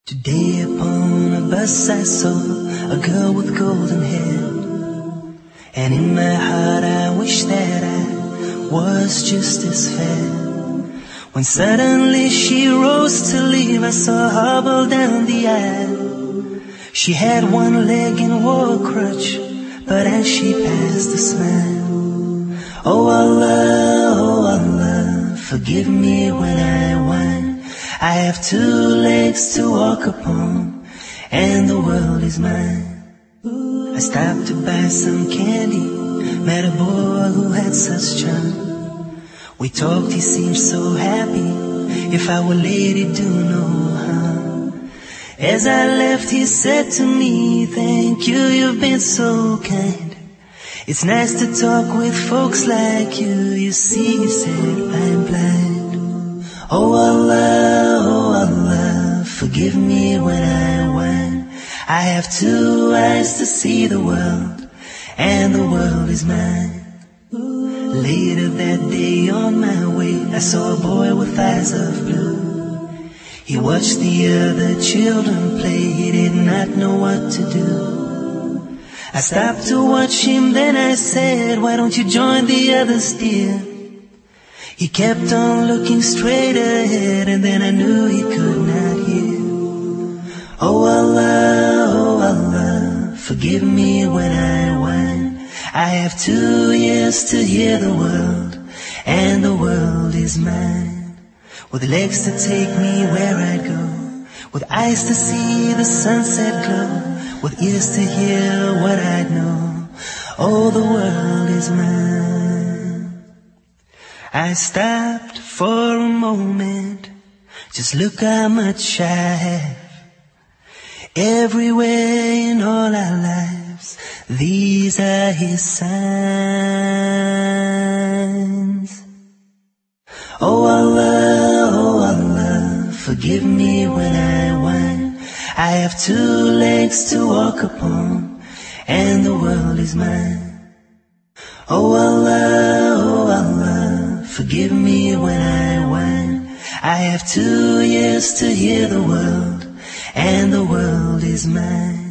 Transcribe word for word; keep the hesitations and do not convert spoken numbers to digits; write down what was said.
Today upon a bus I saw a girl with golden hair, and in my heart I wish that I was just as fair. When suddenly she rose to leave, I saw her hobble down the aisle. She had one leg and wore a crutch, but as she passed a smile. Oh Allah, oh Allah, forgive me when I whine. I have two legs to walk upon, and the world is mine. I stopped to buy some candy, met a boy who had such charm. We talked, he seemed so happy, if I were late he'd do no harm. As I left he said to me, thank you, you've been so kind. It's nice to talk with folks like you, you see, he said, I'm blind. Oh Allah, oh Allah, forgive me when I whine. I have two eyes to see the world, and the world is mine. Later that day on my way, I saw a boy with eyes of blue. He watched the other children play, he did not know what to do. I stopped to watch him, then I said, why don't you join the others, dear? He kept on looking straight ahead, and then I knew he could not hear. Oh Allah, oh Allah, forgive me when I whine. I have two ears to hear the world, and the world is mine. With legs to take me where I'd go, with eyes to see the sunset glow, with ears to hear what I'd know. Oh, the world is mine. I stopped for a moment, just look how much I have. Everywhere in all our lives, these are His signs. Oh Allah, oh Allah, forgive me when I whine. I have two legs to walk upon, and the world is mine. Oh Allah, oh Allah, forgive me when I whine. I have two ears to hear the world, and the world is mine.